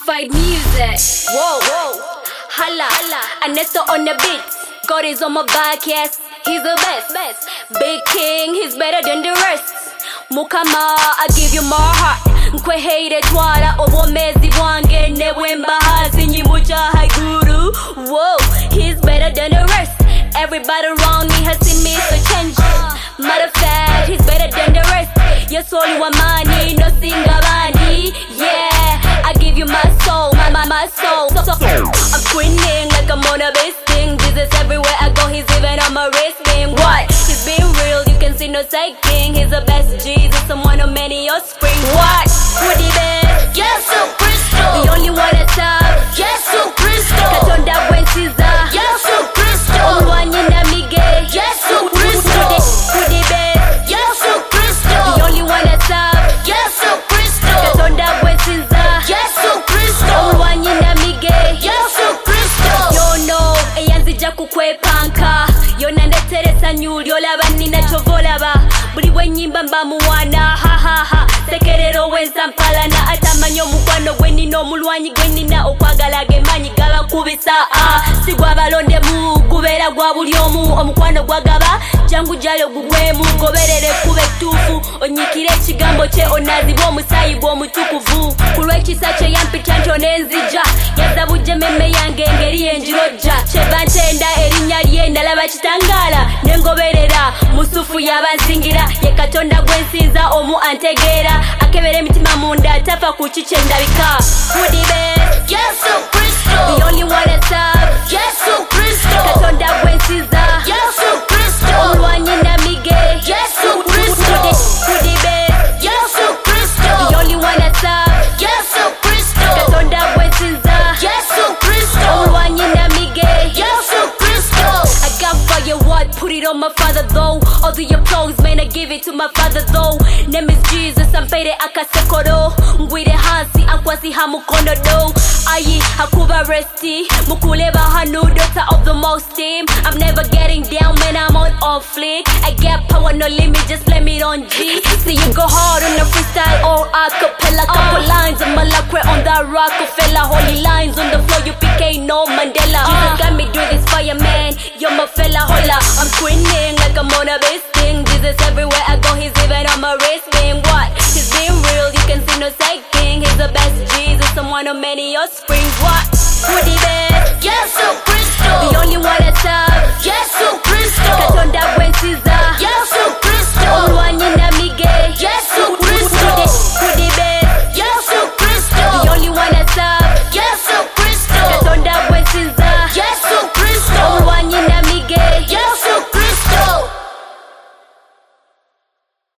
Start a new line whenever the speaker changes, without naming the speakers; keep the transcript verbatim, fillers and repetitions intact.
Amplified music. Whoa, whoa. Holla, holla. Ernesto on the beat. God is on my back, yes. He's the best, best. Big king, he's better than the rest. Mukama, I give you more heart. Nkwe hate twala obomezi bwange nebwe mbahazi nyimucha haiguru. Whoa, he's better than the rest. Everybody around me has seen me so change. Matter of fact, he's better than the rest. Yes, only one money, no singabani. Yeah, I give you my soul, my my my soul. So, so, I'm grinning like I'm on a best thing. Jesus everywhere I go, he's even on my wrist ring. What? He's been real, you can see no psyching. He's the best Jesus, someone on many your spring. What? Who the best?
Yes, so Cristo.
The only one that's up.
Yes, so Cristo.
Katonda when Caesar.
Yes, so Cristo.
Omwanyi na mige.
Yes, so Cristo.
Who the best?
Yes, so Cristo.
The only one that's up.
Yes, so Cristo.
Katonda when Caesar.
Yes, so Cristo.
Omwanyi na mige.
Yes, so Cristo.
Yo no, eyanzija kukwepanka. Yona ndeteresa nyulyo laba nina chovolaba. Buli wenyimba mba muwana ha ha ha. Sekerero wenza mpalana atamanyo mukwano gwenina omulwanyi gwenina okwagala gemanyi gaba kubisa ah. Sigwa balonde mu gubera gwa buli omu omukwano gwagaba jangu jalo gugwemu goberere kube tufu onyikire ekigambo kye onazibwa omusayi bw'omutukuvu kulw'ekisa kye yampita ntyo nenzija yazza bujjememme yange engeri yenjirojja kyeba ntenda erinnya lye ndalaba kitangala nengoberera musufu yabansingira ye Katonda gwensinza omu antegeera akebera emitima munda tafa ku kikye ndabika. Who the best?
Yes, so Cristo.
The only one that's up.
Yes, so Cristo.
Katonda gwensinza.
Yes, so Cristo.
Omulwanyi na mige.
Yes, so Cristo.
Who the best?
Yes, so Cristo.
The only one that's up.
Yes, so Cristo.
Katonda gwensinza.
Yes, so Cristo.
Omulwanyi na mige.
Yes, so Cristo.
I got fire, what? Put it on my father though. All the applause, man, I give it to my father though. Name is Jesus, I'm fade akasekoro. Ngwire hansi, akwasi hamukono do. Ayi, hakuba resti. Mukuleba hanu, daughter of the most team. I'm never getting down, man, I'm on off flick. I get power, no limit, just blame it on G. See you go hard on the freestyle or acapella. Couple lines of Malakwe on that Rockefeller. Holy lines on the floor, you P K, no Mandela. Jesus got me doing this fire, man. You're my fella, holla. I'm screaming like I'm on a best thing. Jesus everywhere I go, he's even on my wrist ring. What? He's been real, you can see no psyching. He's the best Jesus, someone on many your springs. What? Who the best?
Yes, so Cristo.
The only one that's up.
Yes, so